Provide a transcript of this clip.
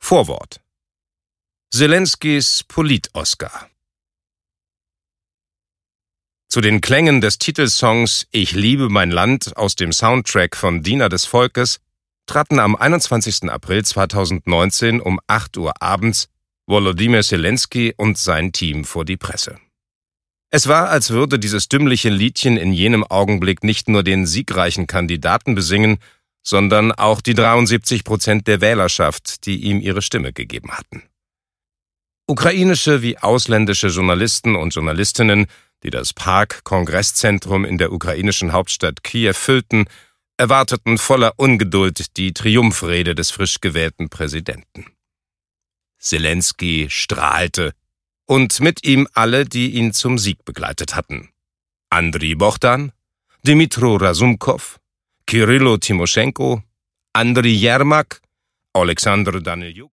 Vorwort: Selenskys Polit-Oscar. Zu den Klängen des Titelsongs »Ich liebe mein Land« aus dem Soundtrack von Diener des Volkes traten am 21. April 2019 um 8 Uhr abends Volodymyr Selenskyj und sein Team vor die Presse. Es war, als würde dieses dümmliche Liedchen in jenem Augenblick nicht nur den siegreichen Kandidaten besingen, sondern auch die 73% der Wählerschaft, die ihm ihre Stimme gegeben hatten. Ukrainische wie ausländische Journalisten und Journalistinnen, die das Park-Kongresszentrum in der ukrainischen Hauptstadt Kiew füllten, erwarteten voller Ungeduld die Triumphrede des frisch gewählten Präsidenten. Selenskyj strahlte, und mit ihm alle, die ihn zum Sieg begleitet hatten. Andriy Bohdan, Dmytro Razumkov, Kyrylo Timoschenko, Andriy Jermak, Oleksandr Daniljuk.